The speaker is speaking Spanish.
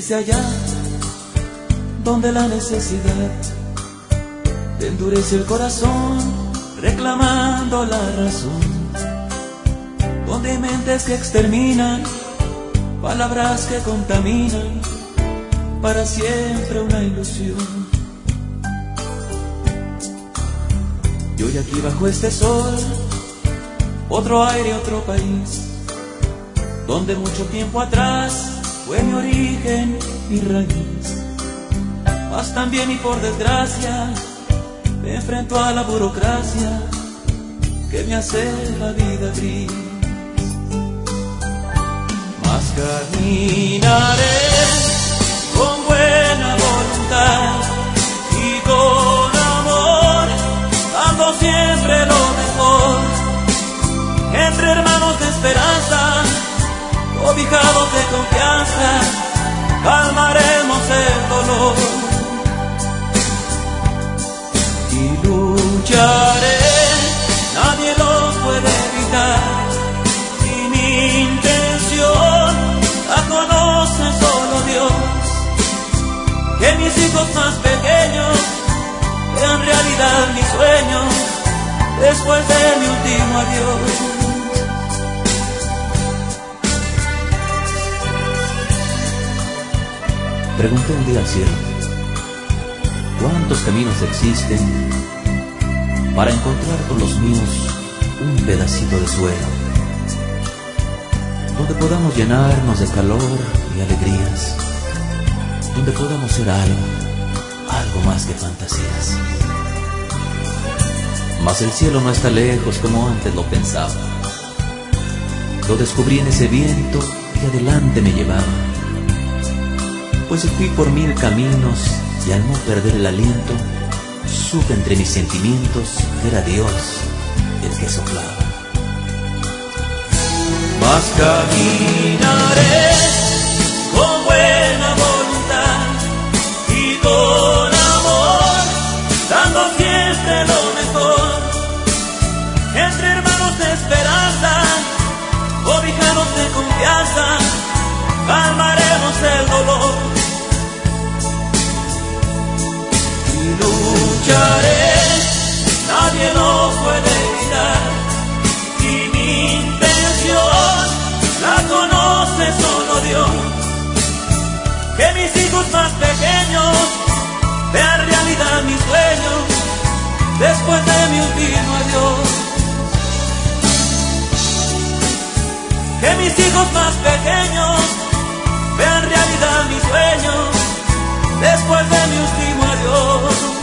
desde allá donde la necesidad te endurece el corazón reclamando la razón, donde hay mentes que exterminan, palabras que contaminan, para siempre una ilusión. Y hoy aquí bajo este sol, otro aire, otro país, donde mucho tiempo atrás fue mi origen, mi raíz. Mas también y por desgracia me enfrento a la burocracia que me hace la vida gris. Mas caminaré con buena voluntad y con amor, dando siempre lo mejor, entre hermanos de esperanza, cobijados de confianza, calmaremos el dolor. Y lucharé, nadie lo puede evitar, y mi intención la conoce solo Dios. Que mis hijos más pequeños vean realidad mis sueños después de mi último adiós. Pregunté un día al cielo, ¿cuántos caminos existen para encontrar con los míos un pedacito de suelo, donde podamos llenarnos de calor y alegrías, donde podamos ser algo más que fantasías? Mas el cielo no está lejos como antes lo pensaba. Lo descubrí en ese viento que adelante me llevaba, pues fui por 1000 caminos y al no perder el aliento, supe entre mis sentimientos que era Dios el que soplaba. Mas caminaré con buena voluntad y con amor, dando siempre lo mejor, entre hermanos de esperanza, cobijados de confianza, calmaremos el dolor. Y lucharé, nadie lo puede evitar, y mi intención la conoce solo Dios. Que mis hijos más pequeños vean realidad mis sueños después de mi último adiós. Que mis hijos más pequeños vean realidad mis sueños después de mi último adiós.